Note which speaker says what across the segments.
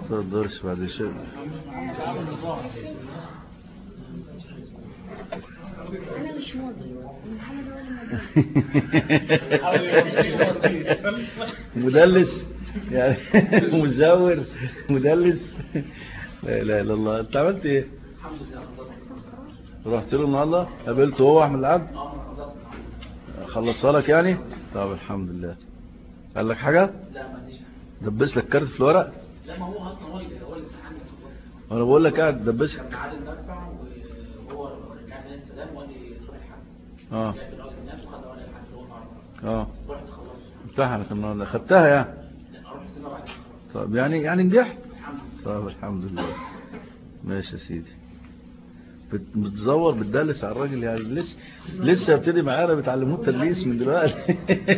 Speaker 1: الدرس بعد شيء.
Speaker 2: انا مش ماضي محمد هو اللي
Speaker 1: مدلس يعني مزور مدلس. لا اله الا الله. انت عملت ايه؟ رحت له النهارده قابلته هو احمد العبد خلصها لك يعني. طب الحمد لله. قال لك حاجه؟
Speaker 3: لا ما عنديش.
Speaker 1: دبس لك كارت في الورق؟
Speaker 3: لا ما هو اصلا هو اللي امتحان.
Speaker 1: انا بقول لك قاعد دبسك.
Speaker 3: كان عادل مدفع وهو رجعني السلام وقال لي تروح الحمد.
Speaker 1: اه
Speaker 3: جاب الراجل نفسه خد ورقه الحمد هو النهارده.
Speaker 1: اه
Speaker 3: رحت خلصت.
Speaker 1: امتحنت النهارده خدتها يعني.
Speaker 3: اروح السنه بعد.
Speaker 1: طب يعني نجحت.
Speaker 3: الحمد لله.
Speaker 1: طب الحمد لله. ماشي يا سيدي. بتزور بتدلس على الراجل يعني لسه ابتدي معانا بتعلموه التدليس من دلوقتي.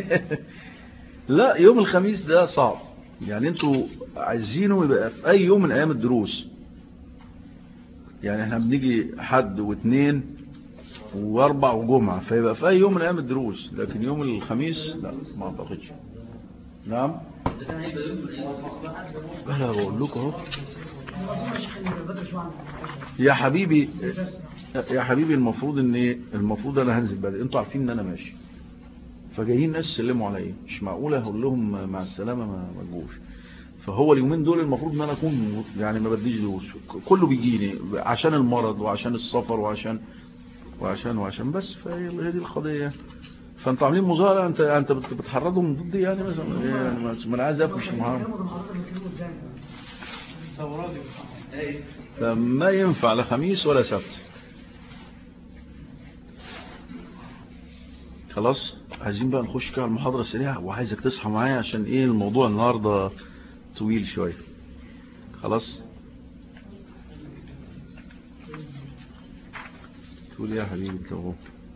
Speaker 1: لا يوم الخميس ده صعب يعني انتوا عايزينه يبقى في اي يوم من ايام الدروس. يعني احنا بنيجي حد واثنين واربع وجمعة فيبقى في اي يوم من ايام الدروس. لكن يوم الخميس لا ما اعتقدش. نعم انا بقول لكم اهو يا حبيبي. يا حبيبي المفروض انا هنزل بدري. انتوا عارفين ان انا ماشي فجايين ناس سلموا عليا مش معقوله هقول لهم مع السلامه ما تجوش. فهو اليومين دول المفروض ان انا اكون يعني ما بديش دروس. كله بيجيني عشان المرض وعشان السفر وعشان بس فهي دي القضيه. فانتوا عاملين مظاهره انت بتحرضهم ضدي يعني مثلا يعني ما انا عايز افش معاهم. فما ينفع لا خميس ولا سبت. خلاص عايزين بقى نخش كده على المحاضرة السريعة وعايزك تصحى معايا عشان ايه الموضوع النهاردة طويل شوية. خلاص تقول يا حبيبي انت اهو.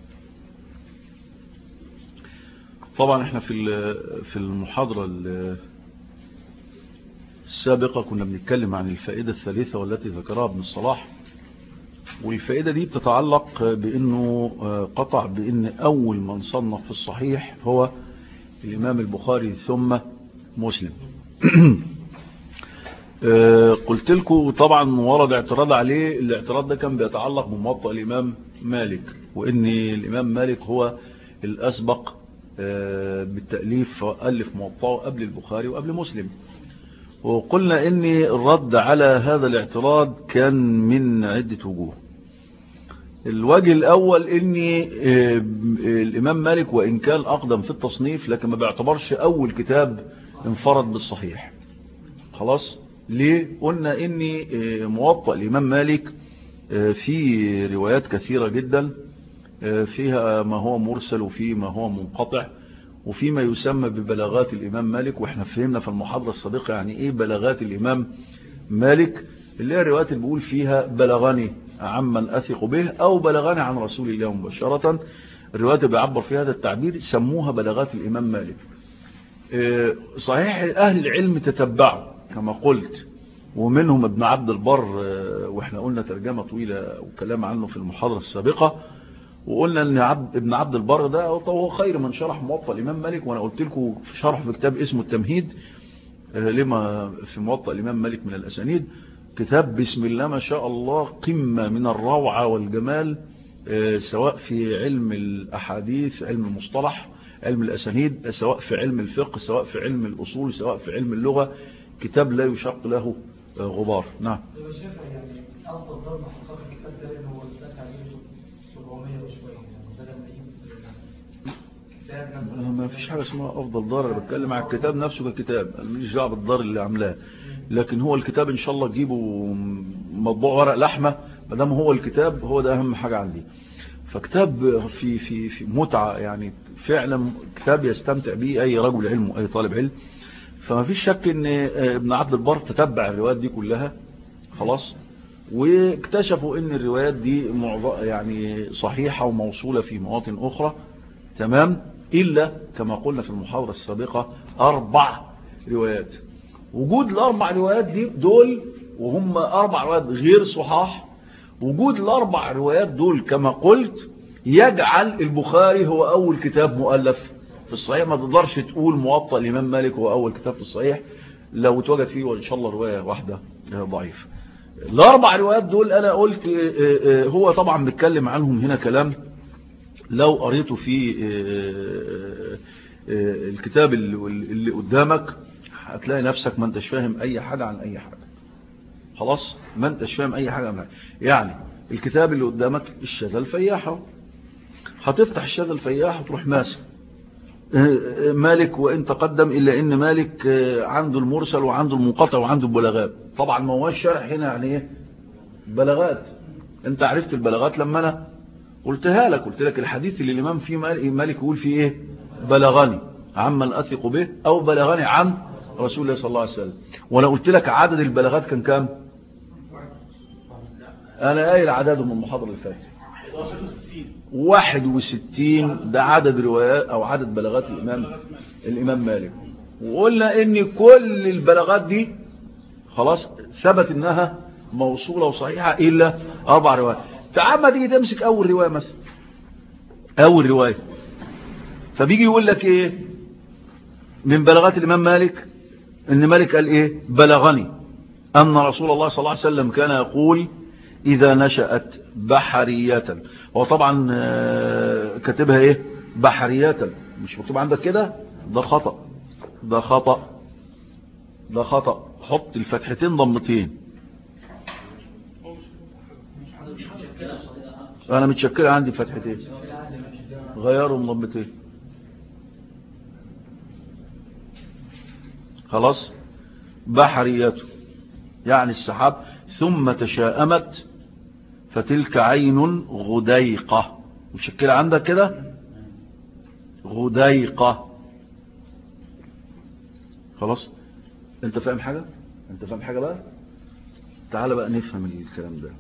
Speaker 1: طبعا احنا في المحاضرة السابقة كنا بنتكلم عن الفائدة الثالثة والتي ذكرها ابن الصلاح. والفائدة دي بتتعلق بأنه قطع بأن أول من صنف في الصحيح هو الإمام البخاري ثم مسلم. قلت لكم طبعا ورد اعتراض عليه. الاعتراض ده كان بيتعلق بموطأ الإمام مالك وأن الإمام مالك هو الأسبق بالتأليف فألف موطأه قبل البخاري وقبل مسلم. وقلنا أن الرد على هذا الاعتراض كان من عدة وجوه. الوجه الأول أن الإمام مالك وإن كان أقدم في التصنيف لكن ما بيعتبرش أول كتاب انفرد بالصحيح. خلاص ليه؟ قلنا أن موطأ الإمام مالك في روايات كثيرة جدا فيها ما هو مرسل وفي ما هو منقطع وفي ما يسمى ببلاغات الإمام مالك. وإحنا فهمنا في المحاضرة السابقة يعني إيه بلاغات الإمام مالك اللي هي الروايات اللي بيقول فيها بلغني عمن أثق به أو بلغني عن رسول الله مباشرة. الروايات اللي بيعبر فيها هذا التعبير سموها بلاغات الإمام مالك. صحيح أهل العلم تتبعوا كما قلت ومنهم ابن عبد البر وإحنا قلنا ترجمة طويلة وكلام عنه في المحاضرة السابقة. وقلنا ان ابن عبد البر ده هو خير من شرح موطأ الإمام مالك. وانا قلت لكم في شرح في كتاب اسمه التمهيد لما في موطأ الإمام مالك من الأسانيد كتاب بسم الله ما شاء الله قمة من الروعة والجمال سواء في علم الأحاديث علم المصطلح علم الأسانيد سواء في علم الفقه سواء في علم الأصول سواء في علم اللغة. كتاب لا يشق له غبار. نعم
Speaker 4: يعني أفضل ضرب حقق الكتاب ده اللي هو الساعة عليه 700 وشوية يعني
Speaker 1: ما فيش حاجة اسمها أفضل دار. أنا بتكلم عن الكتاب نفسه ككتاب ماليش دعوه بالدار اللي عاملاه. لكن هو الكتاب إن شاء الله تجيبه مطبوع ورق لحمة ما دام هو الكتاب هو ده أهم حاجة عندي. فكتاب في متعة يعني فعلا كتاب يستمتع به أي رجل علم وأي طالب علم. فما فيش شك ان ابن عبد البر تتبع الروايات دي كلها خلاص واكتشفوا ان الروايات دي يعني صحيحة وموصولة في مواطن اخرى تمام الا كما قلنا في المحاضرة السابقة 4 روايات. وجود ال4 روايات دي دول وهم 4 روايات غير صحاح. وجود ال4 روايات دول كما قلت يجعل البخاري هو اول كتاب مؤلف في الصحيح. ما تقدرش تقول موطأ الإمام مالك هو أول كتاب في الصحيح لو اتوجد فيه وإن شاء الله رواية واحدة ضعيف. الأربع روايات دول أنا قلت هو طبعا بيتكلم عنهم هنا كلام لو قريته في الكتاب اللي قدامك هتلاقي نفسك ما انتش فاهم أي حاجة عن أي حاجة. خلاص ما انتش فاهم أي حاجة عن حاجة. يعني الكتاب اللي قدامك الشاذ الفياح، هتفتح الشاذ الفياح وتروح ماسك مالك، وإن تقدم إلا إن مالك عنده المرسل وعنده المنقطع وعنده البلاغات. طبعا ما هو الشرح هنا يعني إيه بلاغات. أنت عرفت البلاغات لما أنا قلتها لك، قلت لك الحديث اللي الإمام فيه مالك يقول فيه إيه بلغني عمن أثق به أو بلغني عن رسول الله صلى الله عليه وسلم. وأنا قلت لك عدد البلاغات كان كام؟ أنا قايل عددهم من المحاضرة اللي فاتت 61. ده عدد روايات أو عدد بلاغات الإمام مالك. وقلنا إن كل البلاغات دي خلاص ثبت إنها موصولة وصحيحة إلا 4 روايات. تعال ما تيجي تمسك أول رواية مثلا، أول رواية، فبيجي يقول لك إيه من بلاغات الإمام مالك؟ إن مالك قال إيه بلغني أن رسول الله صلى الله عليه وسلم كان يقول إذا نشأت بحرية. وطبعا كاتبها إيه بحرية، مش مكتوب عندك كده، ده خطأ، ده خطأ، ده خطأ. حط الفتحتين ضمتين. أنا متشكلة عندي فتحتين، غيرهم ضمتين. خلاص بحرية يعني السحاب. ثم تشاءمت فتلك عين غديقة. مشكلة عندك كده غديقة. خلاص انت فاهم حاجة؟ انت فاهم حاجة بقى؟ تعال بقى نفهم الكلام ده.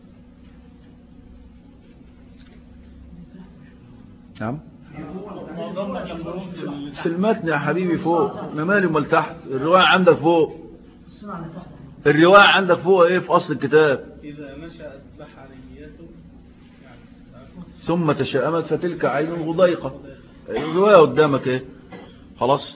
Speaker 1: نعم في المتن يا حبيبي فوق، انا مالي امال تحت. الرواية عندك فوق، الرواية عندك فوق ايه في اصل الكتاب؟
Speaker 5: اذا نشأت بحريته
Speaker 1: ثم تشاءمت فتلك عين غضيقة. الرواية قدامك ايه. خلاص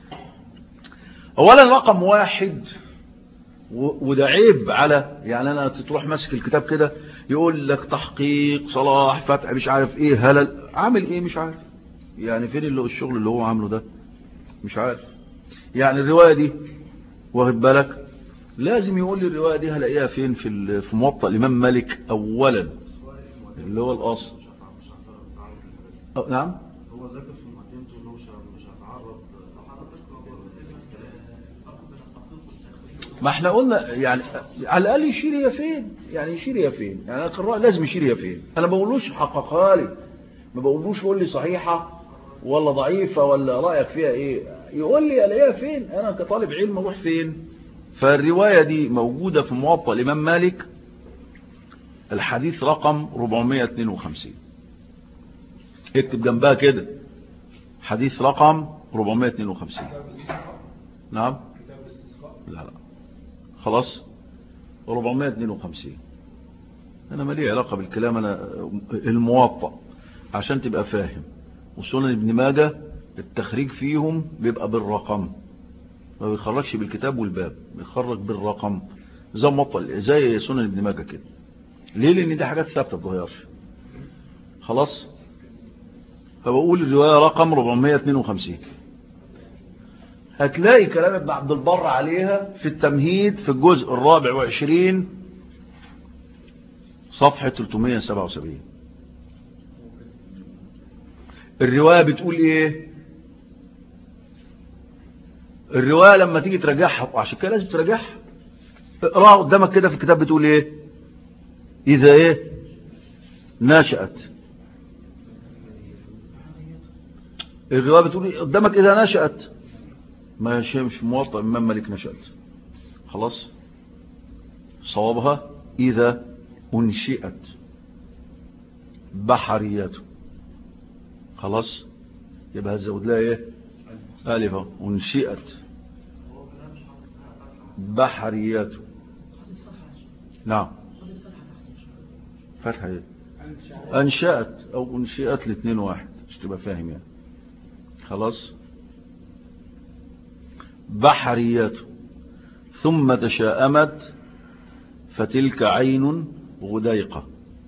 Speaker 1: اولا رقم 1 وده عيب على يعني انا تروح ماسك الكتاب كده يقول لك تحقيق صلاح فتح مش عارف ايه هلل عامل ايه مش عارف يعني فين اللي الشغل اللي هو عامله ده مش عارف. يعني الرواية دي واخد بالك لازم يقول لي الرواية دي هلاقيها فين في موطأ الإمام مالك أولا اللي هو الأصل. نعم
Speaker 6: هو ذكر في مقدمته انه مش هتعرض
Speaker 1: ما احنا قلنا يعني على الأقل يشير هي فين، يعني يشير هي فين، يعني القراء لازم يشير هي فين. أنا ما بقولوش حققها لي، ما بقولوش قول لي صحيحة ولا ضعيفة ولا رأيك فيها ايه، يقول لي الاقيها فين. أنا كطالب علم اروح فين. فالرواية دي موجودة في موطأ الإمام مالك الحديث رقم 452. اكتب جنبها كده حديث رقم 452. نعم لا خلاص 452. انا مالي علاقة بالكلام، انا الموطأ عشان تبقى فاهم. وسنن ابن ماجه التخريج فيهم بيبقى بالرقم، ما بيخرجش بالكتاب والباب، بيخرج بالرقم زي موطأ زي سنن ابن ماجه كده. ليه؟ لان دي حاجات ثابته ما بتتغيرش. خلاص فبقول الروايه رقم 452. هتلاقي كلام ابن عبد البر عليها في التمهيد في الجزء 24 صفحه 377. الروايه بتقول ايه؟ الروايه لما تيجي تراجعها وعشان كده لازم تراجعها اقراها قدامك كده في الكتاب بتقول ايه؟ اذا ايه نشأت. الرواية بتقول قدامك اذا نشأت، مش موطأ الإمام مالك نشأت. خلاص صوابها اذا انشئت بحريته. خلاص يبقى هتزود لها ايه الف انشئت بحريته. نعم فتحة ايه انشأت او انشئت الاثنين واحد مش تبقى فاهم يعني. خلاص بحريته ثم تشاءمت فتلك عين غديقة.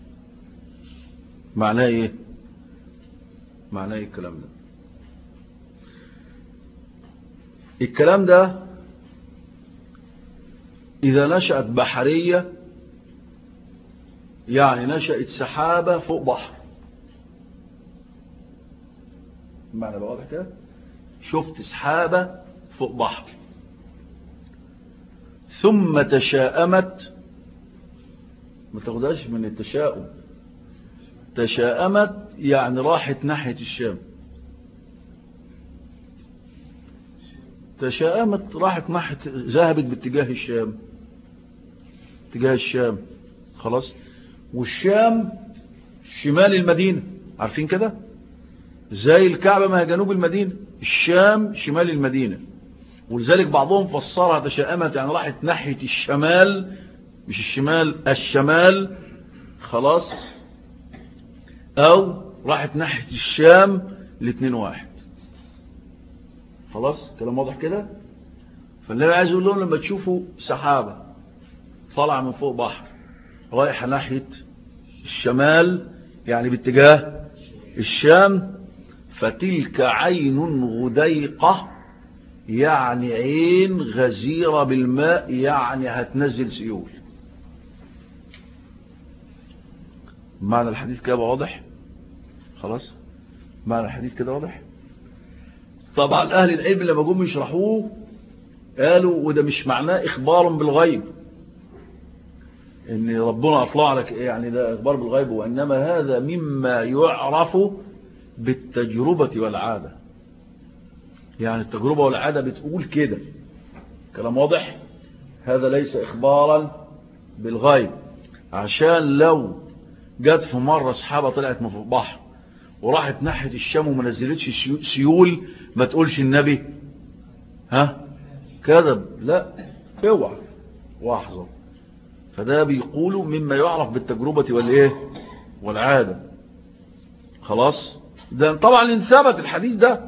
Speaker 1: معناه ايه؟ معناه ايه الكلام ده؟ الكلام ده إذا نشأت بحرية، يعني نشأت سحابة فوق بحر. معنى بقى واضح كده؟ شفت سحابة فوق بحر ثم تشاءمت، ما تاخدهاش من التشاؤم، تشاءمت يعني راحت ناحية الشام، تشاءمت راحت ناحية، ذهبت باتجاه الشام، اتجاه الشام. خلاص. والشام شمال المدينة، عارفين كده؟ زي الكعبة ما هي جنوب المدينة، الشام شمال المدينة. ولذلك بعضهم فسرها تشاءمت يعني راحت ناحية الشمال، مش الشمال، الشمال. خلاص. او راحت ناحية الشام، الاتنين واحد. خلاص كلام واضح كده. فالنبي عايز يقول لهم لما تشوفوا سحابة طالعة من فوق بحر رايحة ناحية الشمال يعني باتجاه الشام، فتلك عين غديقة يعني عين غزيرة بالماء، يعني هتنزل سيول. معنى الحديث كده واضح؟ خلاص معنى الحديث كده واضح. طبعا اهل العلم لما جم يشرحوه قالوا وده مش معناه اخبار بالغيب، ان ربنا اطلع لك يعني ده اخبار بالغيب، وانما هذا مما يعرف بالتجربة والعادة. يعني التجربة والعادة بتقول كده. كلام واضح. هذا ليس اخبارا بالغيب، عشان لو جت في مرة سحابة طلعت من البحر وراحت ناحية الشام وما نزلتش سيول ما تقولش النبي كذب، لا، اوعى واحذر. فده بيقولوا مما يعرف بالتجربة والايه والعادة. خلاص. ده طبعا ان ثبت الحديث ده.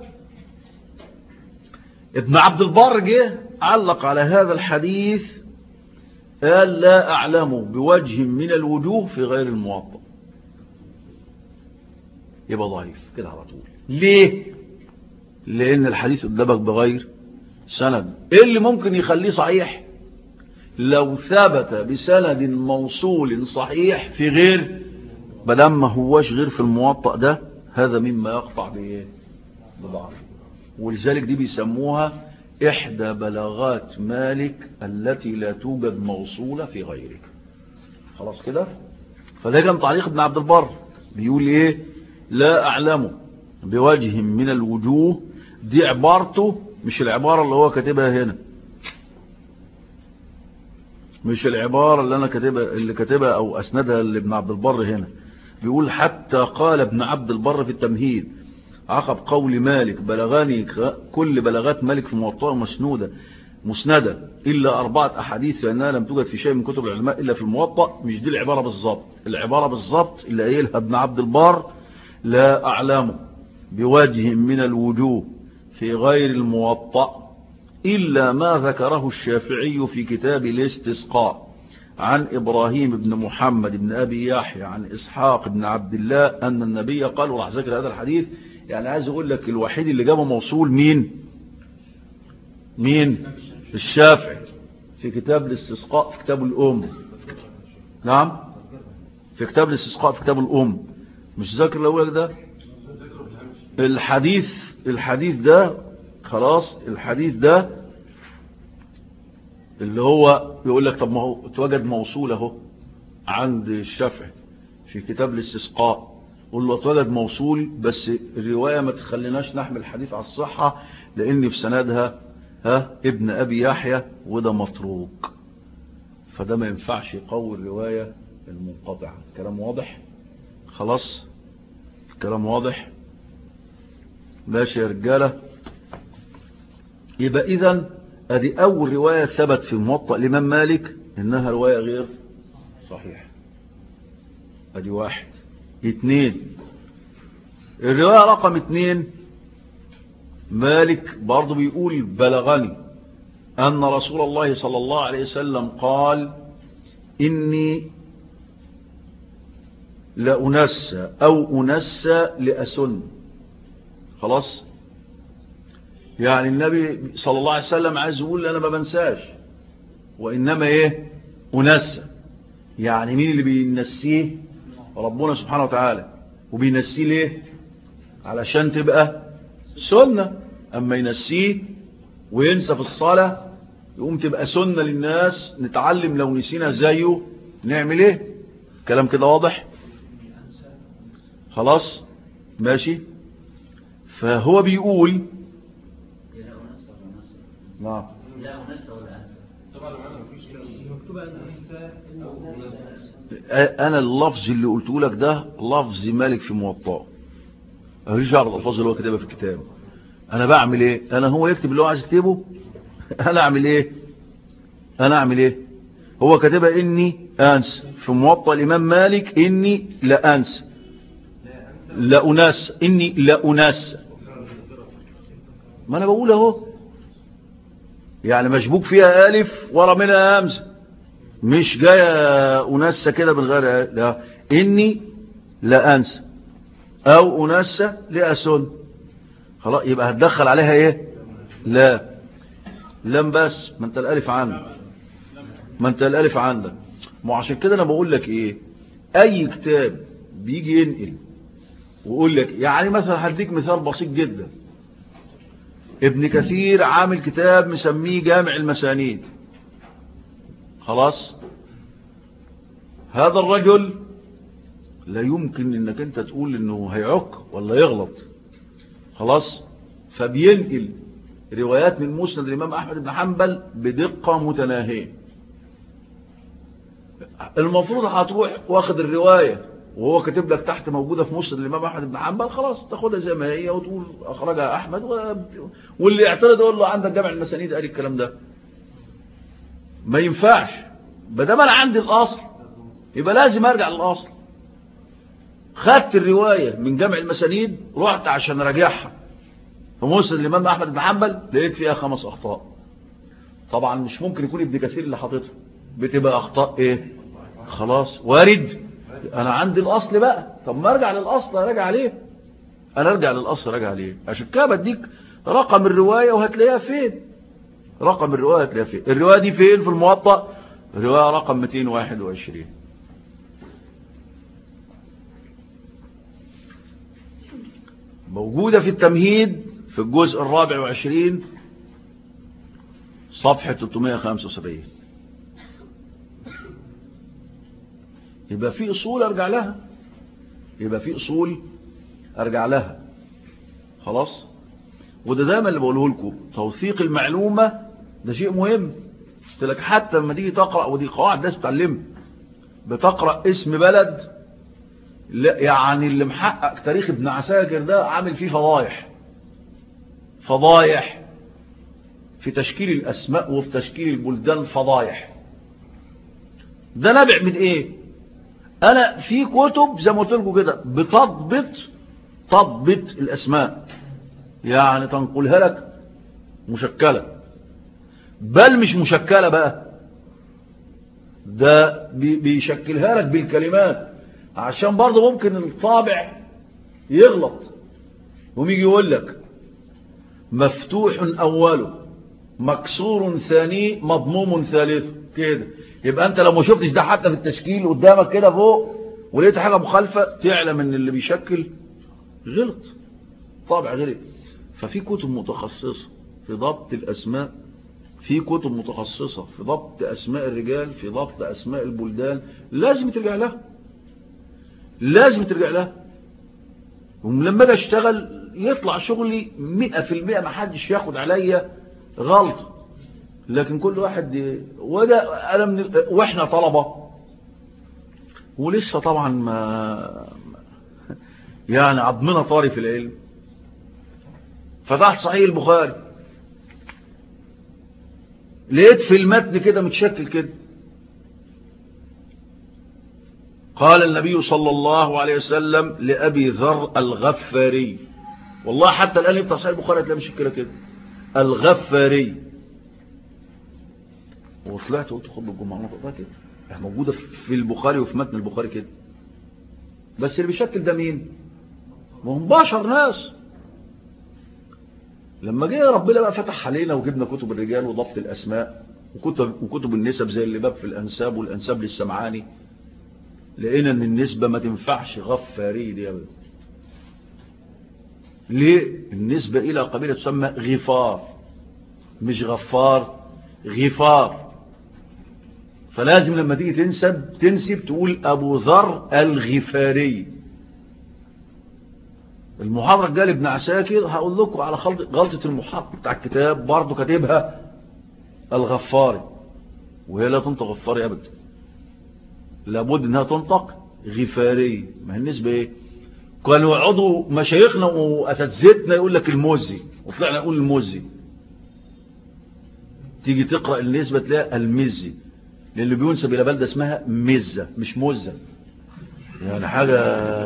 Speaker 1: ابن عبد البر جه علق على هذا الحديث قال لا اعلم بوجه من الوجوه في غير الموطأ. يبقى ضعيف كده على طول. ليه؟ لان الحديث قدامك بغير سند. ايه اللي ممكن يخليه صحيح؟ لو ثبت بسند موصول صحيح في غير، بدل ما هوش غير في الموطأ ده، هذا مما يقطع بضعف. ولذلك دي بيسموها احدى بلاغات مالك التي لا توجد موصولة في غيره. خلاص كده. فده كان تعليق ابن عبد البر بيقول ايه؟ لا اعلم بوجه من الوجوه. دي عبارته، مش العبارة اللي هو كاتبها هنا، مش العبارة اللي انا كاتبها او اسندها لابن عبد البر هنا. بيقول حتى قال ابن عبد البر في التمهيد عقب قول مالك بلغاني كل بلاغات مالك في موطأ مسندة إلا 4 أحاديث فإنها لم توجد في شيء من كتب العلماء إلا في الموطأ. مش دي العبارة بالظبط. العبارة بالظبط اللي قايلها ابن عبد البر لا أعلم بوجه من الوجوه في غير الموطأ إلا ما ذكره الشافعي في كتاب الاستسقاء عن إبراهيم بن محمد بن أبي يحيى عن إسحاق بن عبد الله أن النبي قال. وراح ذكر هذا الحديث. يعني عايز أقول لك الوحيد اللي جابه موصول مين؟ الشافعي في كتاب الاستسقاء في كتاب الأم. نعم في كتاب الاستسقاء في كتاب الأم. مش ذاكر الأول ده الحديث ده. خلاص. الحديث ده اللي هو يقول لك طب ما هو اتوجد موصول اهو عند الشافعي في كتاب الاستسقاء. قول له اتوجد موصول بس الرواية ما تخليناش نحمل الحديث على الصحة لان في سندها ابن ابي يحيى وده متروك، فده ما ينفعش يقوي الرواية المنقطعة. كلام واضح؟ خلاص كلام واضح. ماشي يا رجالة. يبقى اذن ادي اول رواية ثبت في موطأ الامام مالك انها رواية غير صحيحة. ادي 1. 2 الرواية رقم 2 مالك برضو بيقول بلغني أن رسول الله صلى الله عليه وسلم قال إني لأنسى أو أنسى لأسن. خلاص، يعني النبي صلى الله عليه وسلم عايز يقول أنا ما بنساش، وإنما إيه؟ أنسى. يعني مين اللي بينسيه؟ ربنا سبحانه وتعالى. وبينسيه ليه؟ علشان تبقى سنة. أما ينسيه وينسى في الصلاة يقوم تبقى سنة للناس، نتعلم لو نسينا زيه نعمل ايه. كلام كده واضح؟ خلاص ماشي. فهو بيقول نعم
Speaker 3: لا أنسى ولا أنسى. طبعا معنا مفيش
Speaker 4: مكتوبة أنسى
Speaker 1: انا اللفظ اللي قلته لك ده لفظ مالك في موطأ، ماليش دعوه بالالفاظ اللي هو كتبها في الكتاب. انا بعمل ايه؟ انا هو يكتب اللي هو عايز يكتبه، انا اعمل ايه؟ هو كاتبها اني انسى في موطأ الامام مالك، اني لا انسى لا انسى اني لا انسى. ما انا بقول اهو، يعني مشبوك فيها الف ورا منها همزه، مش جايه انسى كده من غير لا. اني لا انسى او انسى لاسن. خلاص يبقى هتدخل عليها ايه؟ لا لم بس. ما انت الالف عندك. ما عشان كده انا بقول لك ايه، اي كتاب بيجي ينقل ويقول لك، يعني مثلا هديك مثال بسيط جدا. ابن كثير عامل كتاب مسميه جامع المسانيد. خلاص، هذا الرجل لا يمكن انك انت تقول انه هيعك ولا يغلط. خلاص، فبينقل روايات من مسند الامام احمد بن حنبل بدقة متناهية. المفروض هتروح واخد الرواية وهو كاتب لك تحت موجودة في مسند الامام احمد بن حنبل، خلاص تاخدها زي ما هي وتقول اخرجها احمد واللي يعترض يقول له عندك جامع المسانيد قال الكلام ده. ما ينفعش. بدل انا عندي الاصل يبقى لازم ارجع للاصل. خدت الرواية من جامع المسانيد، رحت عشان راجعها في مسند الامام احمد بن حنبل، لقيت فيها 5 اخطاء. طبعا مش ممكن يكون ابن كثير اللي حاططها، بتبقى اخطاء ايه؟ خلاص وارد. انا عندي الاصل بقى، طب ما ارجع للاصل راجع عليه. انا ارجع للاصل راجع عليه. عشان كده بديك رقم الرواية وهتلاقيها فين. رقم الرواية هتلاقيها فين. الرواية دي فين في الموطأ؟ الرواية رقم 221 موجودة في التمهيد في الجزء 24 صفحة 375. يبقى في أصول أرجع لها. خلاص. وده دايما اللي بقوله لكم، توثيق المعلومة ده شيء مهم. قلت لك حتى لما تيجي تقرأ، ودي قواعد ناس بتعلمها، بتقرأ اسم بلد، لا يعني اللي محقق تاريخ ابن عساكر ده عامل فيه فضايح في تشكيل الأسماء وفي تشكيل البلدان، فضايح. ده نابع من ايه؟ انا في كتب زي ما قلت لكم كده تضبط الاسماء، يعني تنقلها لك مشكلة، بل مش مشكلة بقى، ده بيشكلها لك بالكلمات، عشان برضه ممكن الطابع يغلط ويجي يقول لك مفتوح أوله مكسور ثاني مضموم ثالث كده. يبقى انت لو ما شفتش ده حتى في التشكيل قدامك كده فوق ولقيت حاجة مخالفة، تعلم ان اللي بيشكل غلط، طابع غلط. ففي كتب متخصصة في ضبط الأسماء، في كتب متخصصة في ضبط أسماء الرجال، في ضبط أسماء البلدان، لازم ترجع لها. ولما اجي اشتغل يطلع شغلي 100%، ما حدش ياخد عليا غلط. لكن كل واحد وده أنا واحنا طلبة ولسه طبعا ما يعني عضمنا طاري في العلم. فتحت صحيح البخاري لقيت في المتن كده متشكل كده، قال النبي صلى الله عليه وسلم لأبي ذر الغفاري. والله حتى الآن يفتح صحيح البخاري تلاقي مشكلة كده، الغفاري. وطلعت قلت خطبة الجمعة نطقتها كده، موجودة في البخاري وفي متن البخاري كده. بس اللي بيشكل ده مين؟ وهم بشر ناس. لما جه ربنا بقى فتح علينا وجبنا كتب الرجال وضبط الأسماء وكتب النسب زي اللي باب في الأنساب والأنساب للسمعاني، لقينا ان النسبة ما تنفعش غفاري دي ابدا. ليه؟ النسبة الى قبيلة تسمى غفار، مش غفار، غفار. فلازم لما تيجي تنسب تقول ابو ذر الغفاري. المحاضرة الجاية ابن عساكر هقول لكم على غلطة المحقق بتاع الكتاب برضه كاتبها الغفاري، وهي لا تنطق غفاري ابدا، لابد انها تنطق غفاري. ما هي النسبة ايه؟ كانوا يقعدوا مشايخنا واساتذتنا يقول لك المزي، وطلعنا نقول المزي. تيجي تقرأ النسبة تلاقي المزي، للي بينسب الى بلدة اسمها مزة مش مزة. يعني حاجة،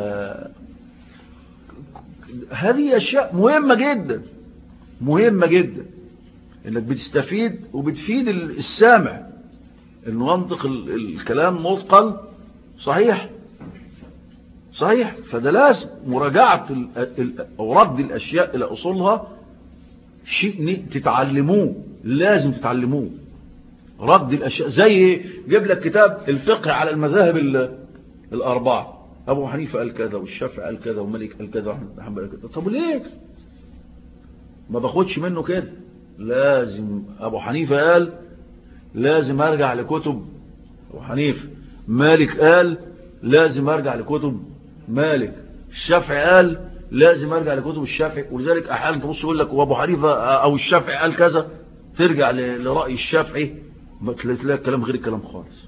Speaker 1: هذه اشياء مهمة جدا، مهمة جدا، انك بتستفيد وبتفيد السامع انه ينطق الكلام نطقا صحيح صحيح. فده لازم مراجعة او رد الاشياء الى اصولها، شيء تتعلموه، لازم تتعلموه. رد الاشياء زي جيب لك كتاب الفقه على المذاهب الاربعة، ابو حنيفة قال كذا والشافعي قال كذا ومالك قال كذا واحمد بن حنبل قال كذا. طب ليه ما باخدش منه كده؟ لازم ابو حنيفة قال لازم ارجع لكتب ابو حنيفة، مالك قال لازم ارجع لكتب مالك، الشافعي قال لازم ارجع لكتب الشافعي. ولذلك احيانا تبص يقول لك وابو حنيفة او الشافعي قال كذا، ترجع لرأي الشافعي تلاقي الكلام غير الكلام خالص.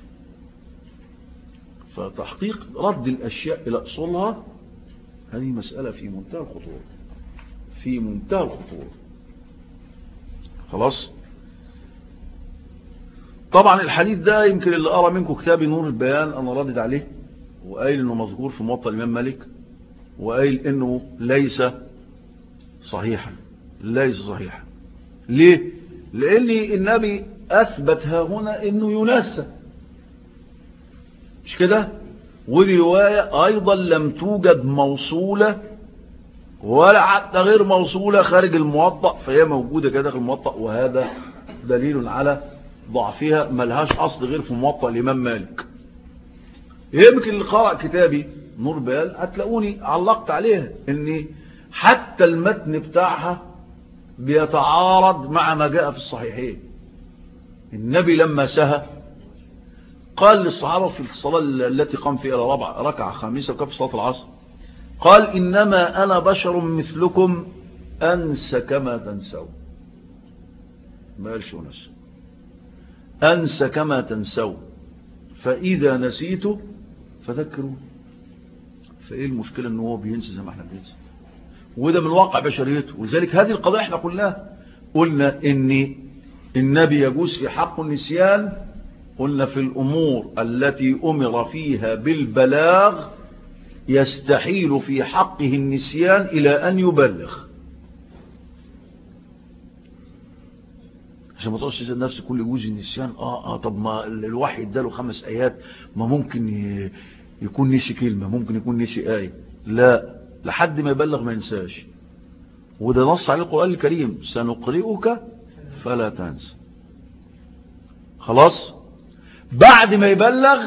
Speaker 1: فتحقيق رد الاشياء الى اصولها هذه مسألة في منتهى الخطورة، في منتهى الخطورة. خلاص. طبعا الحديث ده يمكن اللي أرى منكم كتابي نور البيان أنا ردد عليه، وقايل إنه مذكور في موطأ الإمام مالك، وقايل إنه ليس صحيحا، ليس صحيحا. ليه؟ لأن النبي أثبت ها هنا إنه ينسى، مش كده؟ ودي رواية أيضا لم توجد موصولة ولا حتى غير موصولة خارج الموطأ، فهي موجودة كده داخل الموطأ، وهذا دليل على ضعفها، ملهاش أصل غير في موطأ الإمام مالك. يمكن اللي قرأ كتابي نور بيان هتلاقوني علقت عليها ان حتى المتن بتاعها بيتعارض مع ما جاء في الصحيحين. النبي لما سهى قال للصحابة في الصلاة التي قام فيها ركعة خامسة وكان في صلاة العصر، قال إنما أنا بشر مثلكم أنسى كما تنسوا. ما قالش ونسى، أنسى كما تنسوا، فإذا نسيت فذكروا. فإيه المشكلة أنه هو بينسى زي ما احنا بننسى؟ وده من واقع بشريته. ولذلك هذه القضايا احنا قلنا ان النبي يجوز في حق النسيان، قلنا في الأمور التي أمر فيها بالبلاغ يستحيل في حقه النسيان إلى أن يبلغ. عشان ما تقولش النفس كل يجوز النسيان. طب ما الوحي اداله 5 آيات، ما ممكن يكون نسي كلمة، ممكن يكون نسي آية. لا، لحد ما يبلغ ما ينساش. وده نص عليه القرآن الكريم سنقرئك فلا تنسى. خلاص. بعد ما يبلغ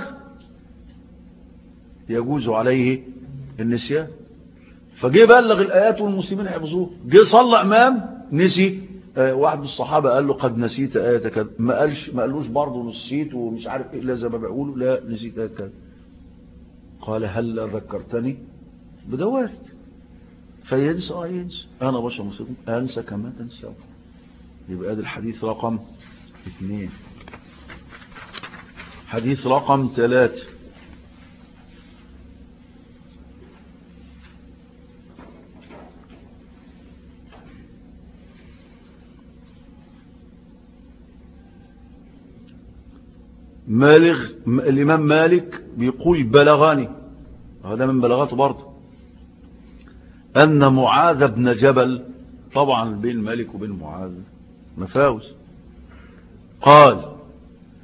Speaker 1: يجوز عليه النسيان. فجي بلغ الآيات والمسلمين حفظوه، جه صلى امام نسي. واحد من الصحابة قال له قد نسيت آية كذا، ما قالوش برضه نسيت ومش عارف ايه، لا زي ما بيقولوا لا نسيت آية كذا. قال هل ذكرتني؟ بده وارد. فينسى ينسى، انا بشر مسلم انسى كما تنسى. يبقى ادي الحديث رقم 2. حديث رقم 3. الإمام مالك بيقول بلغاني، هذا من بلغاته برضه، أن معاذ بن جبل، طبعا بين مالك وبين معاذ مفاوز، قال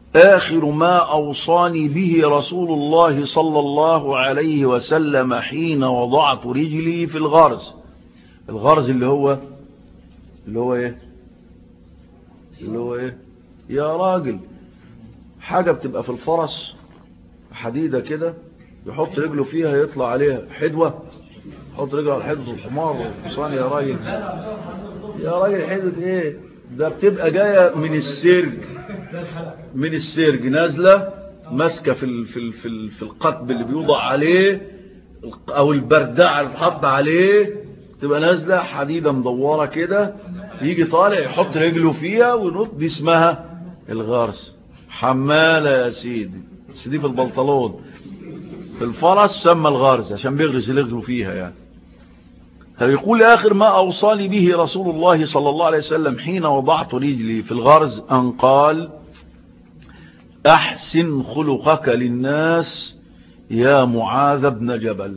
Speaker 1: آخر ما أوصاني به رسول الله صلى الله عليه وسلم حين وضعت رجلي في الغرز. الغرز اللي هو ايه؟ اللي هو ايه يا راجل؟ حاجة بتبقى في الفرس حديدة كده، يحط رجله فيها يطلع عليها حدوة. يحط رجله على حدوة الحمار وصاني يا راجل. يا راجل حدوة ايه ده؟ بتبقى جاية من السرج نازلة ماسكة في القطب اللي بيوضع عليه او البردعة اللي بتحط عليه، تبقى نازلة حديدة مدورة كده، يجي طالع يحط رجله فيها وينط. دي اسمها الغرز. حمالة يا سيدي، دي في البلطلون. في الفرس سمى الغرز عشان بيغرز رجله فيها يعني. فيقول آخر ما أوصاني به رسول الله صلى الله عليه وسلم حين وضعت رجلي في الغرز أن قال: أحسن خلقك للناس يا معاذ بن جبل.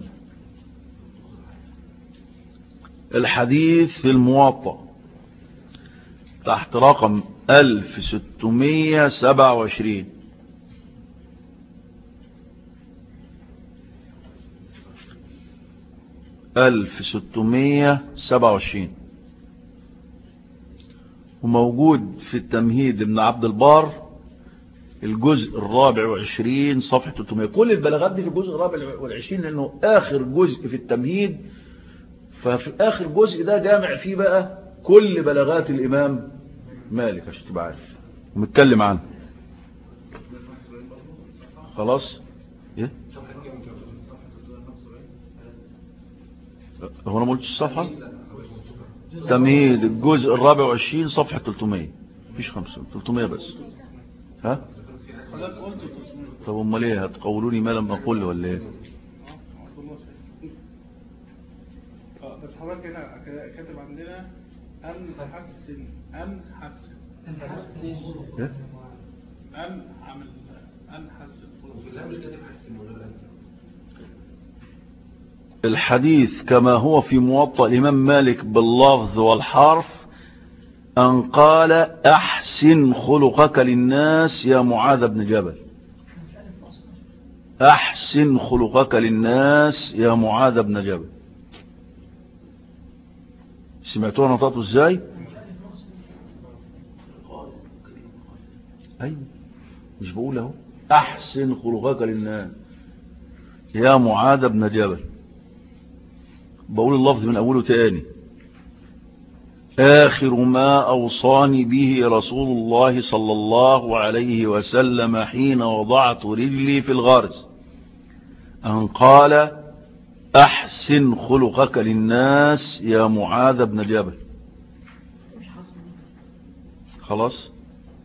Speaker 1: الحديث في الموطأ تحت رقم 1627. وموجود في التمهيد ابن عبد البار الجزء 24 صفحة 300. كل البلاغات دي في الجزء 24 لأنه آخر جزء في التمهيد. ففي آخر جزء ده جامع فيه بقى كل بلاغات الإمام مالك عشان تبقى عارف ومتكلم عنه. خلاص ايه هو انا ما قلتش الصفحه؟ تمهيد الجزء 24 صفحه 300. مفيش 300 بس. ها طب امال ايه هتقولوني ما لم اقول ولا ايه؟
Speaker 5: بس حضرتك هنا كاتب عندنا أن حسن
Speaker 1: الحديث كما هو في موطأ الإمام مالك باللفظ والحرف أن قال: أحسن خلقك للناس يا معاذ بن جبل. أحسن خلقك للناس يا معاذ بن جبل. سمعتوها نطقته ازاي؟ ايوه مش بقول اهو احسن خلقك للناس يا معاذ بن جبل. بقول اللفظ من اوله تاني: آخر ما أوصاني به رسول الله صلى الله عليه وسلم حين وضعت رجلي في الغرز أن قال: أحسن خلقك للناس يا معاذ بن جبل. خلاص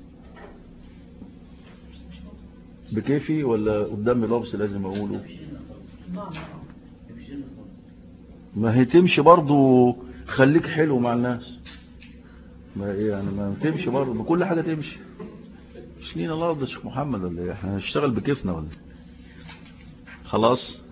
Speaker 1: بكيفي ولا قدامي لفظ لازم أقوله؟ ما هي تمشي برضو. خليك حلو مع الناس. ما يعني ما تمشي برضو بكل حاجة تمشي. مش لينا الأرض يا شيخ محمد ولا ايه؟ احنا هنشتغل بكيفنا ولا؟ خلاص.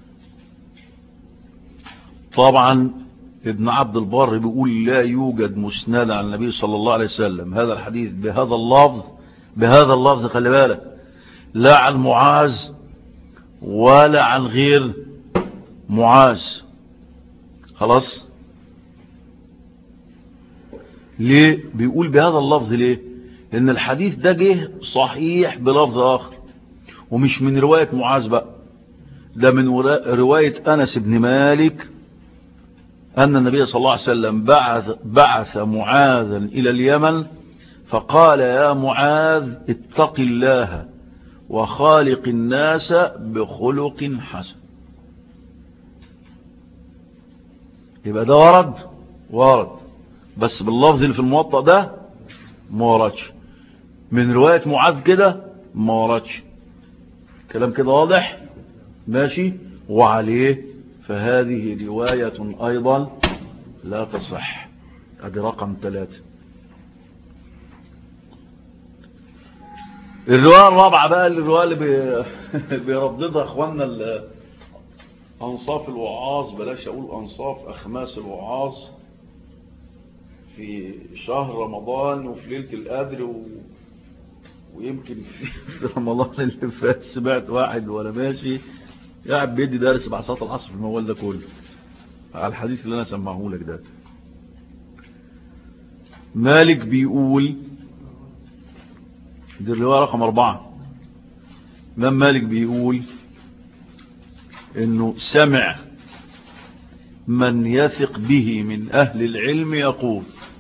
Speaker 1: طبعا ابن عبد البر بيقول: لا يوجد مسند عن النبي صلى الله عليه وسلم هذا الحديث بهذا اللفظ خلي بالك، لا عن معاذ ولا عن غير معاذ. خلاص. ليه بيقول بهذا اللفظ؟ ليه؟ لأن الحديث ده جه صحيح بلفظ آخر ومش من رواية معاذ بقى، ده من رواية أنس بن مالك أن النبي صلى الله عليه وسلم بعث معاذا إلى اليمن فقال: يا معاذ اتق الله وخالق الناس بخلق حسن. يبقى ده ورد بس باللفظ اللي في الموطأ ده ما وردش. من رواية معاذ كده ما وردش. كلام كده واضح ماشي. وعليه فهذه رواية أيضا لا تصح. ادي رقم 3. الرواية الرابعة بقى، الرواية اللي بيرددها اخواننا أنصاف الوعاظ، بلاش أقول أنصاف، أخماس الوعاظ في شهر رمضان وفي ليلة القدر ويمكن في رمضان اللي فات سمعت واحد ولا ماشي قاعد بيدي درس بعد صلاة العصر في الموال ده كله على الحديث اللي انا سمعه لك ده. مالك بيقول دي الرواية رقم 4. امام مالك بيقول انه سمع من يثق به من اهل العلم يقول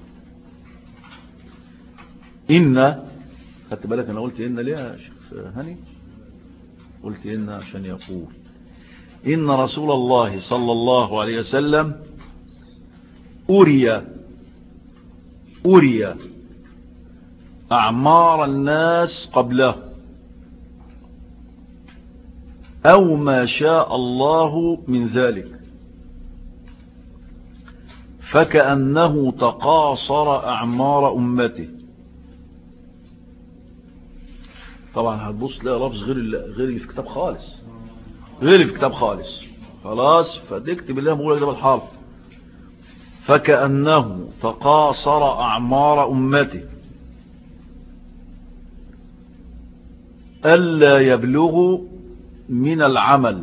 Speaker 1: خدت بالك انا قلت ان ليه يا شيخ هاني؟ قلت ان عشان يقول ان رسول الله صلى الله عليه وسلم أري أعمار الناس قبله أو ما شاء الله من ذلك فكأنه تقاصر أعمار أمته. طبعا هتبص تلاقي لفظ غير اللي في كتاب خالص، غير اللي في كتاب خالص. خلاص فتكتب الله بقول لك ده بالحرف، فكأنه تقاصر أعمار أمته ألا يبلغ من العمل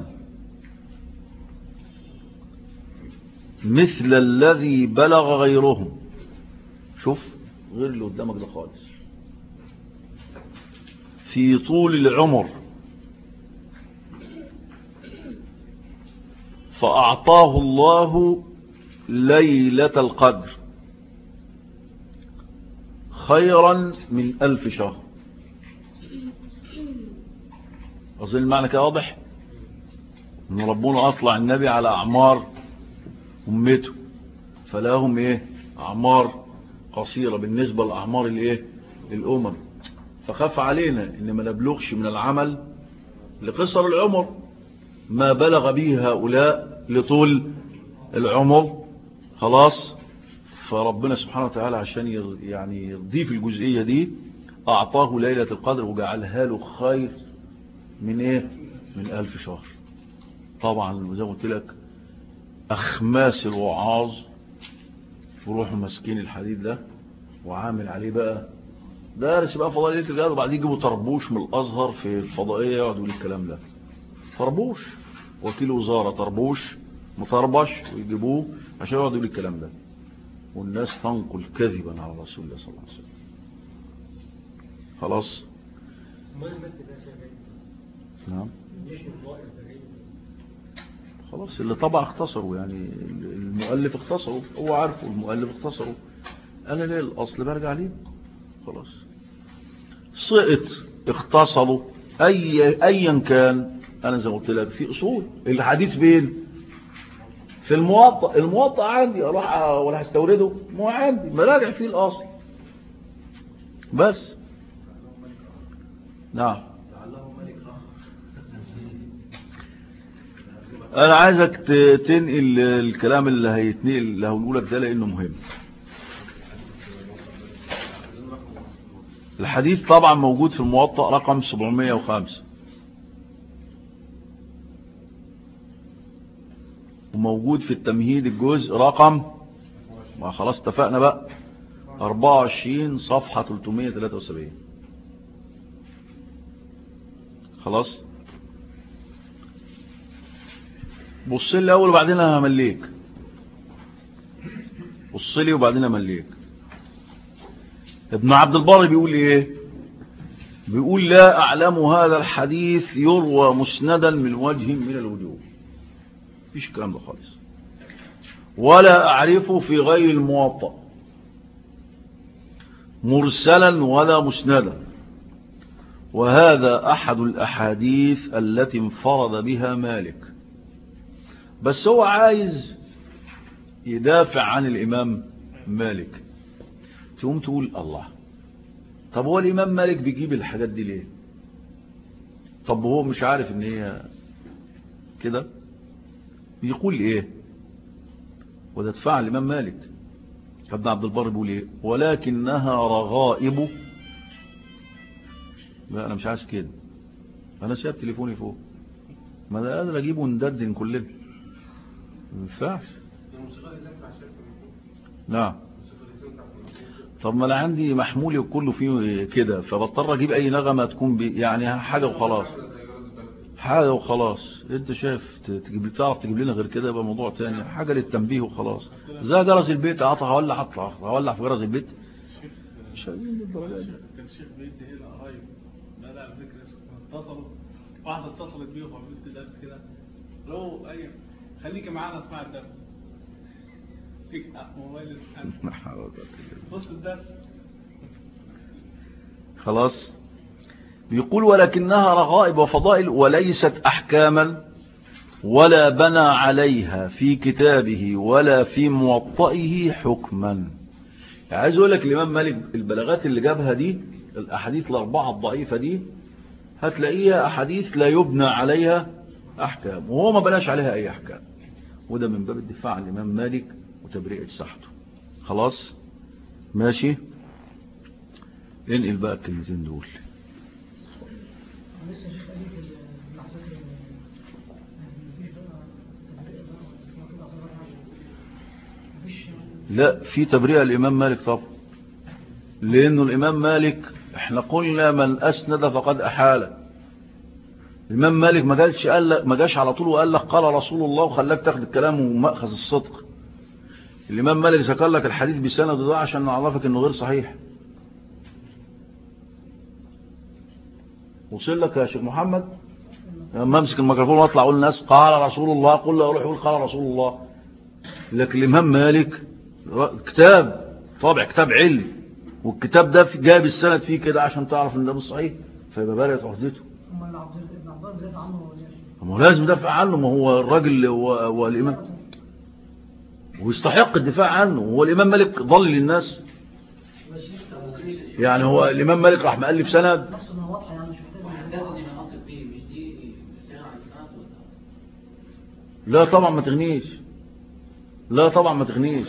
Speaker 1: مثل الذي بلغ غيرهم. شوف غير اللي قدامك ده خالص. في طول العمر فأعطاه الله ليلة القدر خيرا من 1000 شهر. أظن المعنى كده واضح ان ربنا أطلع النبي على أعمار أمته فلاهم أعمار قصيرة بالنسبة لأعمار الأمم، فخاف علينا ان ما نبلغش من العمل لقصر العمر ما بلغ به هؤلاء لطول العمر. خلاص فربنا سبحانه وتعالى عشان يعني يضيف الجزئية دي أعطاه ليلة القدر وجعلها له خير من من 1000 شهر. طبعا زي ما قلت لك أخماس الوعاظ يروحوا ماسكين الحديد ده وعامل عليه بقى دارس بقى فضائية الجهاد، وبعدين يجيبوا طربوش من الأزهر في الفضائية يقعدوا يقول الكلام ده. طربوش وكيل وزارة طربوش مطربش ويجيبوه عشان يقعدوا يقول الكلام ده، والناس تنقل كذبا على رسول الله صلى الله عليه وسلم. خلاص نعم خلاص اللي طبع اختصروا، يعني المؤلف اختصروا، هو عارفه المؤلف اختصروا، انا ليه الاصل برجع ليه. خلاص سقط اختصروا ايا كان. انا زي ما قلت لك في اصول الحديث فين؟ في الموطأ. الموطأ عندي اروح ولا هستورده؟ مو عندي مراجع فيه الاصل بس. نعم انا عايزك تنقل الكلام اللي هيتنقل اللي هقوله لك ده لانه مهم. الحديث طبعا موجود في الموطأ رقم 705 وموجود في التمهيد الجزء رقم ما خلاص اتفقنا بقى 24 صفحة 373. خلاص بص لي اول وبعدين همليك. بص لي وبعدين همليك. ابن عبد البر بيقول ايه؟ بيقول لا اعلم هذا الحديث يروى مسندا من وجه من الوجوه. مفيش الكلام ده خالص. ولا اعرفه في غير الموطأ مرسلا ولا مسندا، وهذا احد الاحاديث التي انفرد بها مالك. بس هو عايز يدافع عن الامام مالك. تقوم تقول الله، طب هو الامام مالك بيجيب الحاجات دي ليه؟ طب هو مش عارف ان هي كده؟ بيقول ايه؟ وده دفع الامام مالك. ابن عبد البر بيقول ايه؟ ولكنها رغائب. لا انا مش عايز كده، انا سايب تليفوني فوق، ما انا قادر اجيبه وندندن كلنا، ما ينفعش. نعم طب ما انا عندي محمولي وكله فيه كده، فبضطر اجيب اي نغمة تكون يعني حاجة وخلاص. حاجة وخلاص. انت شايف تعرف تجيب لنا غير كده يبقى موضوع تاني، حاجة للتنبيه وخلاص. زي جرس البيت هولع في جرس البيت. مش عايزين الدرجات دي.
Speaker 5: كان شيخ بيدي هنا قريب ما دع ذكر اسمه، اتصلوا واحدة اتصلت بيه وعملت درس كده، لو اي خليكي معانا اسمع الدرس فيك موبايل اسمع وسط الدرس.
Speaker 1: خلاص. بيقول ولكنها رغائب وفضائل وليست أحكاما ولا بنى عليها في كتابه ولا في موطئه حكما. عايز اقول لك الإمام مالك البلاغات اللي جابها دي، الأحاديث الأربعة الضعيفة دي، هتلاقيها أحاديث لا يبنى عليها أحكام، وهو ما بناش عليها أي أحكام، وده من باب الدفاع عن الإمام مالك وتبرئة ساحته. خلاص ماشي. انقل بقى الكلمتين دول. لا، في تبرئة الإمام مالك طبعا، لأنه الإمام مالك احنا قلنا من أسند فقد أحال. الإمام مالك ما جاش على طول وقال لك قال رسول الله وخلاك تاخد الكلام ومأخذ الصدق. الإمام مالك ذكر لك الحديث بسند ده عشان نعرفك انه غير صحيح. وصل لك يا شيخ محمد؟ لما امسك الميكروفون واطلع اقول للناس قال رسول الله، قل له اروح يقول قال رسول الله. لكن الإمام مالك كتاب طابع كتاب علم، والكتاب ده جايب السند فيه كده عشان تعرف ان ده مش صحيح، فيبقى بارئة عهدته. ما هو لازم يدافع عنه، ما هو الراجل والإمام ويستحق الدفاع عنه. هو الإمام مالك ضل للناس يعني؟ هو الإمام مالك راح مؤلف سند؟ لا طبعا ما تغنيش، لا طبعا ما تغنيش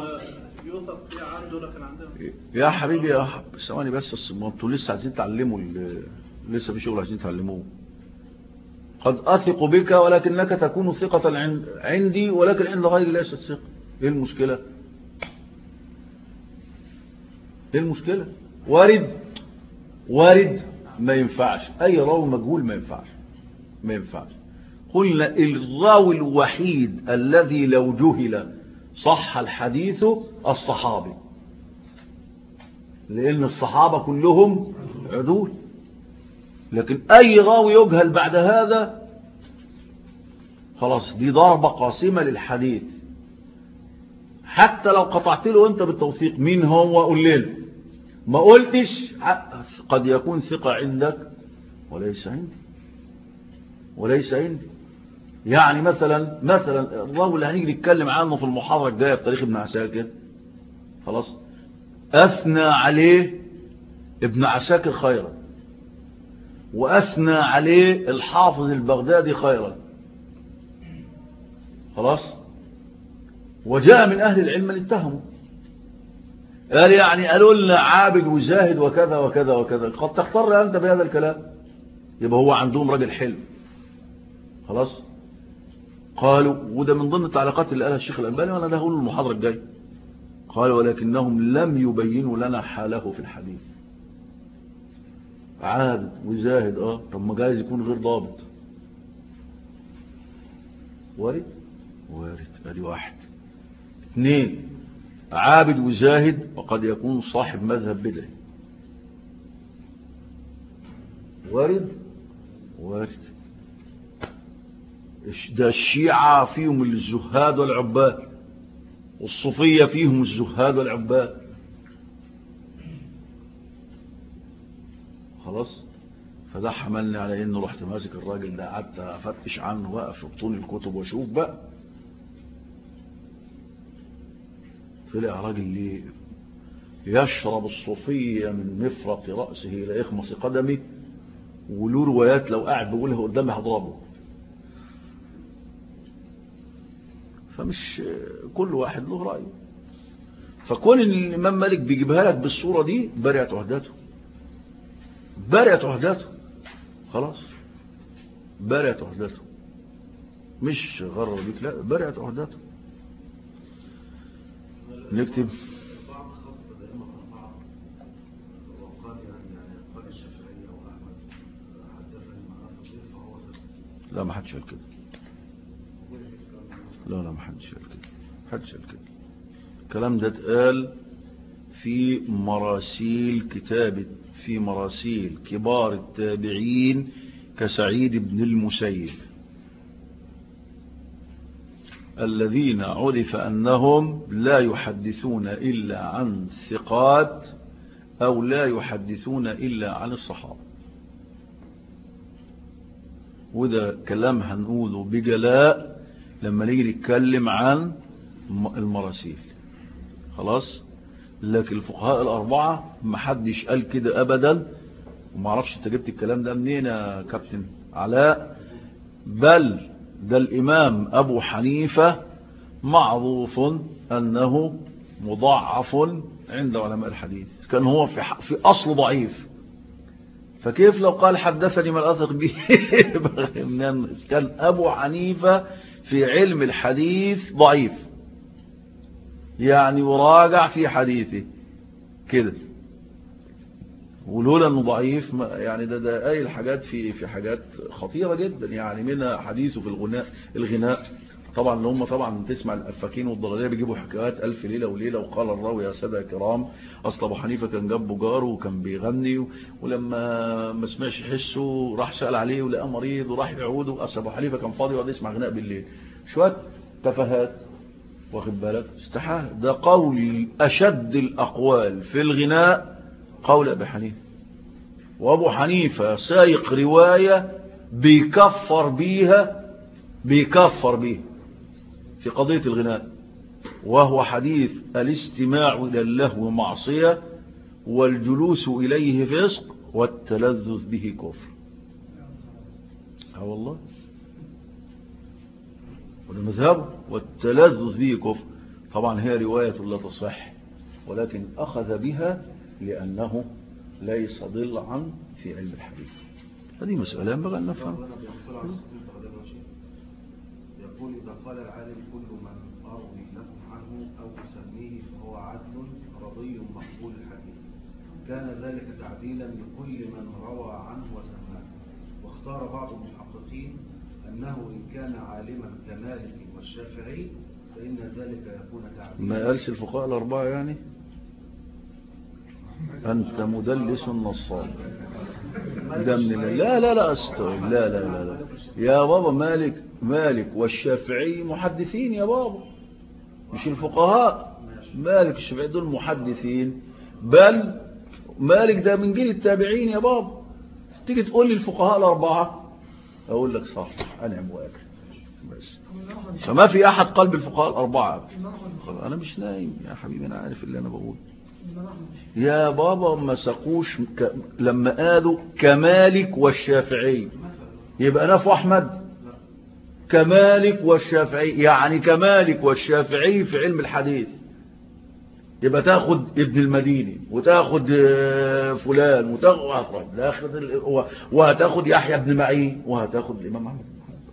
Speaker 1: يا حبيبي. يا ثواني بس، انتوا لسه عايزين تعلموا، لسه في شغل عايزين تعلموه. قد أثق بك ولكنك تكون ثقة عندي ولكن عند غيري ليست ثقة. ايه المشكلة؟ ايه المشكلة؟ وارد ما ينفعش، اي راوي مجهول ما ينفعش. قلنا الراوي الوحيد الذي لو جهل صح الحديث الصحابي، لأن الصحابة كلهم عدول. لكن أي راوي يجهل بعد هذا خلاص دي ضربة قاسمة للحديث. حتى لو قطعت له أنت بالتوثيق مين هو قول لنا، ما قلتش قد يكون ثقة عندك وليس عندي. يعني مثلا الراوي اللي هنيجي نتكلم عنه في المحاضرة الجاية في تاريخ ابن عساكر، خلاص أثنى عليه ابن عساكر خيرا، وأثنى عليه الحافظ البغدادي خيرا، خلاص، وجاء من أهل العلم من اتهموا، قال يعني قالوا لنا عابد وزاهد وكذا وكذا وكذا، قد تختار أنت بهذا الكلام، يبقى هو عندهم راجل حلم. خلاص قالوا، وده من ضمن التعليقات اللي قالها الشيخ الألباني وانا ده هقول المحاضرة الجاية، قالوا ولكنهم لم يبينوا لنا حاله في الحديث. عابد وزاهد طب ما جايز يكون غير ضابط. وارد ادي واحد. 2 عابد وزاهد وقد يكون صاحب مذهب بدعي. وارد ده الشيعة فيهم الزهاد والعباد، والصوفية فيهم الزهاد والعباد. خلاص، فده حملني على انه رحت ماسك الراجل ده قعدت افتش عنه بقى في بطون الكتب واشوف بقى. طلع راجل ليه يشرب الصوفية من مفرق رأسه الى اخمص قدمه، وله روايات لو قاعد بقولها قدامي هضربه. فمش كل واحد له رأيه. فكون ان الامام مالك بيجيبها لك بالصورة دي برئت عهدته، خلاص برئت عهدته، مش غرر بيك، لا برئت عهدته. نكتب لا ما حدش قال كده. لا ما حدش قال كده. حدش قال كده. الكلام ده اتقال في مراسيل كبار التابعين كسعيد بن المسيب الذين عرف أنهم لا يحدثون إلا عن ثقات أو لا يحدثون إلا عن الصحابة. وده كلام هنقوله بجلاء لما نيجي نتكلم عن المراسيل. خلاص. لكن الفقهاء الأربعة ما حدش قال كده أبدا. وما اعرفش انت جبت الكلام ده منين يا كابتن علاء. بل ده الإمام أبو حنيفة معروف أنه مضاعف عند علماء الحديث. كان هو في أصل ضعيف. فكيف لو قال حدثني من أثق به كان أبو حنيفة في علم الحديث ضعيف، يعني يراجع في حديثه كده. ولولا انه ضعيف يعني ده اي الحاجات في حاجات خطيرة جدا، يعني منها حديثه في الغناء طبعا اللي هم طبعا تسمع الافاكين والضلاليه بيجيبوا حكايات الف ليله وليله. وقال الراوي يا ساده كرام اصل ابو حنيفه كان جنبه جاره وكان بيغني، ولما ما سمعش حسه راح سال عليه ولقى مريض وراح يعوده. اصل ابو حنيفه كان فاضي وقعد يسمع غناء بالليل. شويه تفاهات واخد بالك. استحاله. ده قول اشد الاقوال في الغناء قول ابي حنيفه. وابو حنيفه سايق روايه بيكفر بيها في قضية الغناء، وهو حديث الاستماع إلى اللهو معصية والجلوس إليه فسق والتلذذ به كفر. والله والمذهب والتلذذ به كفر. طبعا هي رواية لا تصح، ولكن أخذ بها لأنه ليس ضلعا في علم الحديث. هذه مسألة ينبغي أن نفهم.
Speaker 6: يقول إذا قال العالم كل من أروي لكم عنه أو أسميه فهو عدل رضي مقبول الحديث، كان ذلك تعديلا لكل من روى عنه وسماه. واختار بعض المحققين أنه إن كان عالما كمالك والشافعي فإن ذلك يكون تعديلا. ما
Speaker 1: قالش الفقهاء الأربعة يعني أنت مدلس نصاب ده من لا أستوعب. لا يا بابا مالك والشافعي محدثين يا بابا، مش الفقهاء. مالك والشافعي دول محدثين، بل مالك ده من جيل التابعين يا بابا. تيجي تقول لي الفقهاء الأربعة أقول لك صح أنعم وأكل بس. فما في أحد قال بالفقهاء الأربعة. أنا مش نايم يا حبيبي، أنا عارف اللي أنا بقول يا بابا. ما سقوش لما قالوا كمالك والشافعي يبقى نفوا أحمد. كمالك والشافعي يعني كمالك والشافعي في علم الحديث، يبقى تاخد ابن المديني وتاخد فلان وهتاخد يحيى بن معين وهتاخد الإمام أحمد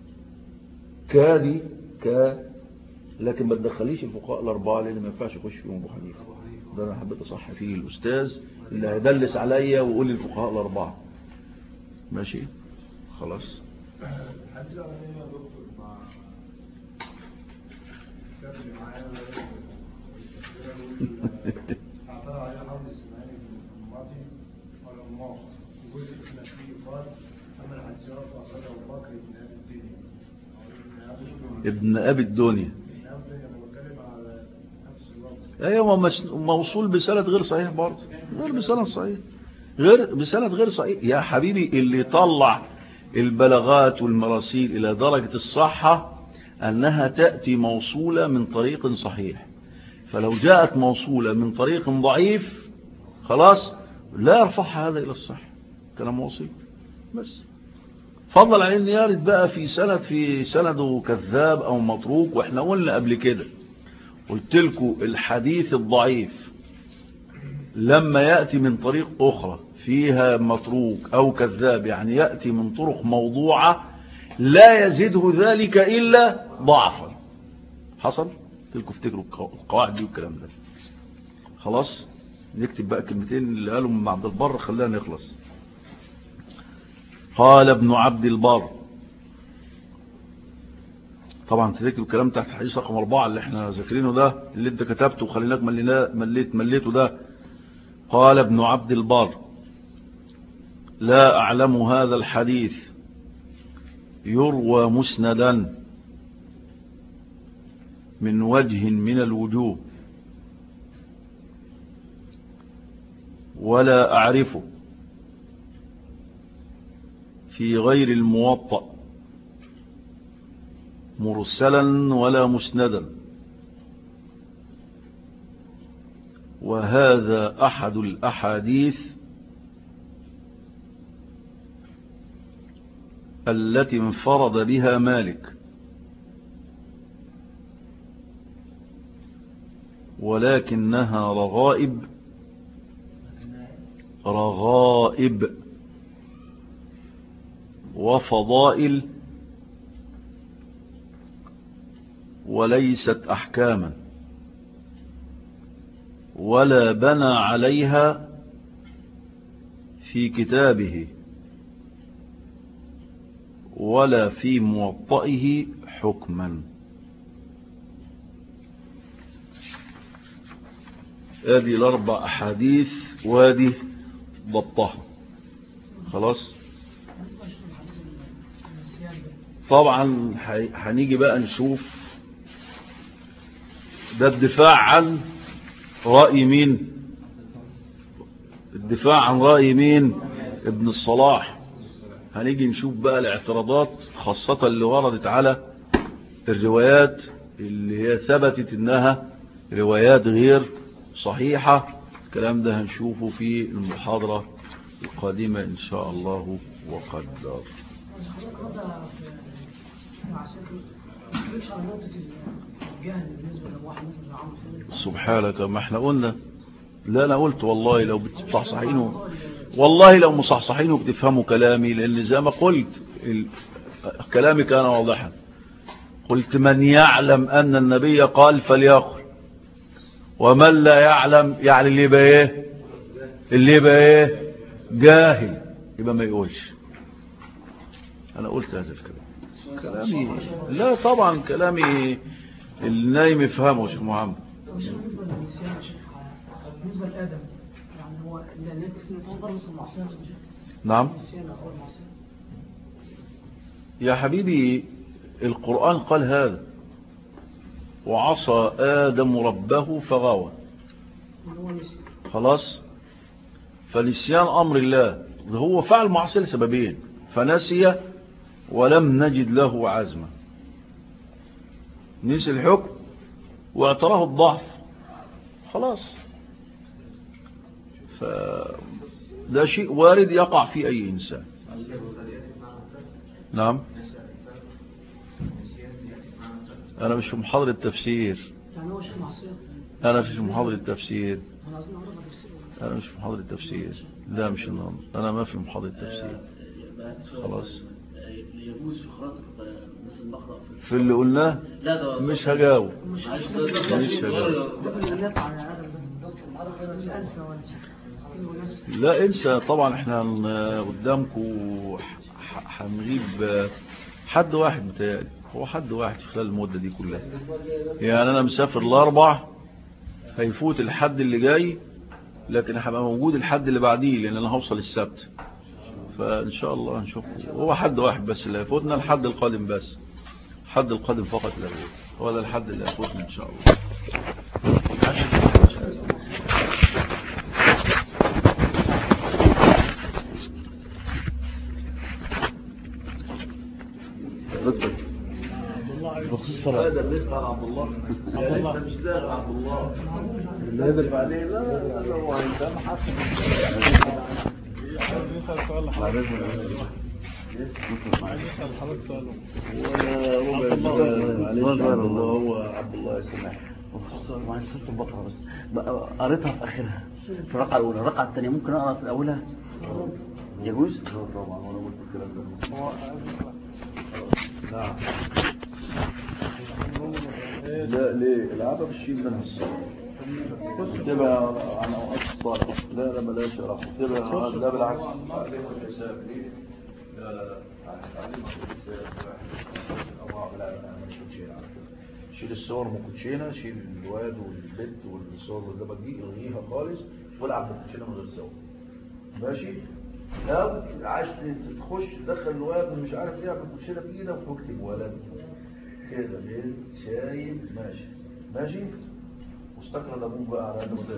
Speaker 1: كادي لكن ما تدخليش الفقهاء الأربعة لأن ما ينفعش يخش فيهم أبو حنيفة. ده أنا حبيت أصح فيه الأستاذ اللي هيدلس عليا ويقول لي الفقهاء الأربعة. ماشي خلاص. ابن أبي الدنيا ايوه موصول بسند غير صحيح برضه، غير بسند صحيح، غير بسند غير صحيح يا حبيبي. اللي طلع البلاغات والمراسيل الى درجة الصحة انها تأتي موصولة من طريق صحيح. فلو جاءت موصولة من طريق ضعيف خلاص لا يرفعها هذا الى الصحة، كلام واصل بس. فضل عن ان يارد بقى في سنده كذاب او متروك. واحنا قلنا قبل كده، قلت لكم الحديث الضعيف لما يأتي من طريق أخرى فيها متروك أو كذاب، يعني يأتي من طرق موضوعة لا يزيده ذلك إلا ضعفا. حصل؟ قلت لكم افتكروا القواعد دي والكلام ده. خلاص نكتب بقى كلمتين اللي قالوا من عبد البر خلينا نخلص. قال ابن عبد البر طبعا تذكر الكلام تحت الحديث رقم 4 اللي احنا ذاكرينه ده، اللي انت كتبته وخليناك مليته ده. قال ابن عبد البر: لا أعلم هذا الحديث يروى مسندا من وجه من الوجوه، ولا أعرفه في غير الموطأ مرسلا ولا مسندا، وهذا أحد الأحاديث التي انفرد بها مالك، ولكنها رغائب وفضائل وليست أحكاما، ولا بنى عليها في كتابه ولا في موطئه حكما. هذه الأربع أحاديث وادي ضبطها خلاص. طبعا هنيجي بقى نشوف ده الدفاع عن رأي مين؟ الدفاع عن رأي مين؟ ابن الصلاح. هنيجي نشوف بقى الاعتراضات خاصة اللي وردت على الروايات اللي هي ثبتت انها روايات غير صحيحة. الكلام ده هنشوفه في المحاضرة القادمة ان شاء الله وقدر. سبحانك ما احنا قلنا. لا انا قلت والله لو بتصحصحينه، والله لو مصحصحينه بتفهموا كلامي، لان زي ما قلت كلامي كان واضحا. قلت من يعلم ان النبي قال فليقل، ومن لا يعلم يعني اللي يبقى ايه جاهل يبقى ما يقولش. انا قلت هذا الكلام كلامي. لا طبعا كلامي النايم يفهمه يا شيخ محمد.
Speaker 4: بالنسبة لآدم يعني هو النبي تعتبر مثل المعصية.
Speaker 1: نعم يا حبيبي، القرآن قال هذا: وعصى آدم ربه فغوى. خلاص، فنسيان أمر الله هو فعل معصية لسببين: فنسي ولم نجد له عزما. نسي الحكم واعتراه الضعف، خلاص. فده شيء وارد يقع في أي إنسان. نعم أنا مش في محاضرة التفسير. أنا مش في محاضرة التفسير. أنا مش في محاضرة التفسير. لا مش النهارده، أنا ما في محاضرة التفسير. خلاص
Speaker 3: يجوز في خاطر مثل المقرأ
Speaker 1: في اللي قلناه. مش هجاوب. لا انسى طبعا. احنا قدامكم هنغيب حد واحد، متهيألي هو حد واحد في خلال المدة دي كلها. يعني انا مسافر الاربع، هيفوت الحد اللي جاي، لكن هبقى موجود الحد اللي بعديه لان انا هوصل السبت. فان شاء الله هنشوفه. هو حد واحد بس اللي هيفوتنا، الحد القادم بس، الحد القادم فقط لا غير. هو ده الحد اللي هيفوتنا ان شاء الله. بخصوص هذا الرزق على عبد الله. انت مش داخل عبد الله اللي يدرك عليه. لا هو انسان حسن.
Speaker 5: نسأل سؤال لحضرتك. نسأل حضرتك سؤال.
Speaker 1: الله هو عبد الله يسمح.
Speaker 3: وخصوصا مع سورة البقرة بس قريتها في آخرها في الرقعة الأولى. الرقعة الثانية ممكن أقرأ في أولها؟ يجوز؟
Speaker 1: طبعا وأنا قلت الكلام ده. نعم. لا ليه العابة بالشيء منها الصلاة تبقى عن أوقات الصلاة. لا بلاش راح تبقى. لا بالعكس عليك الحساب. ليه شيل الصور من كوتشينه، شيل الواد والبنت والصور اللي دي الغيها خالص، والعب من كوتشينه من غير صور. ماشي؟ لو عايز تخش تدخل الواد مش عارف ايه، اعمل كوتشينه بايدك واكتب ولد كده ليه شايب. ماشي ماشي، واستقرض ابوك بقى على قد ما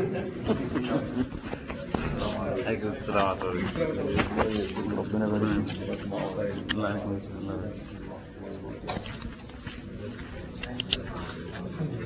Speaker 3: عليكم السلام ورحمة الله. ربنا يبارك فيك. الله يحفظك.